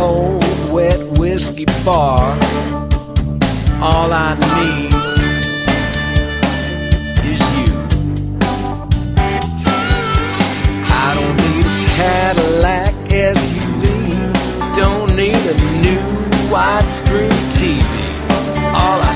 old wet whiskey bar. All I need is you. I don't need a Cadillac SUV. Don't need a new widescreen TV. All I